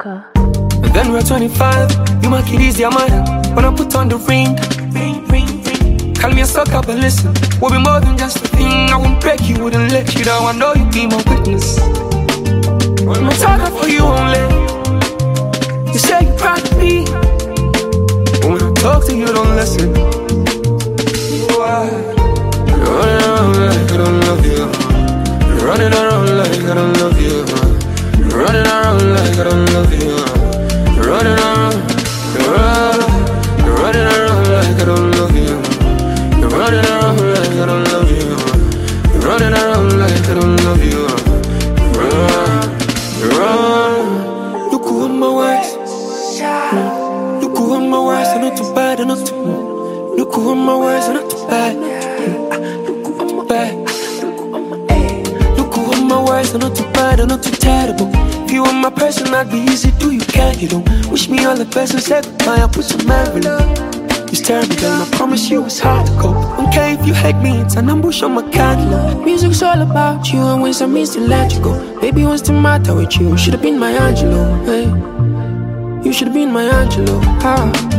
Walker. And then we're 25, you make it easier, man. When I put on the ring, call me a sucker, but listen, we'll be more than just a thing. I won't break you, wouldn't let you down. I know you be my witness. I'm talking for you only. You say you're proud of me, but when I talk to you, don't listen. Why? You're running around like I don't love you. You're running around like I don't love you. You're running around like I don't love you. You're running around, you're running around like I don't love you. You're running around like I don't love you. You're running around like I don't love you. Look who I'm my wise. Look who I'm my wise. I'm not too bad, I'm not too. Look who I'm my wise, I'm not too bad. Look who I'm bad. Look who I'm my wise, I'm not too bad, I'm not too terrible. If you were my person, I'd be easy. Do you care? You don't wish me all the best and say goodbye. I put some envelope. It's terrible, girl, I promise you it's hard to cope. Don't care if you hate me, it's an ambush on my catalog. Music's all about you, and when some means to let you go. Baby, what's the matter with you? Should've been my Angelo, hey. You should've been my Angelo, ah.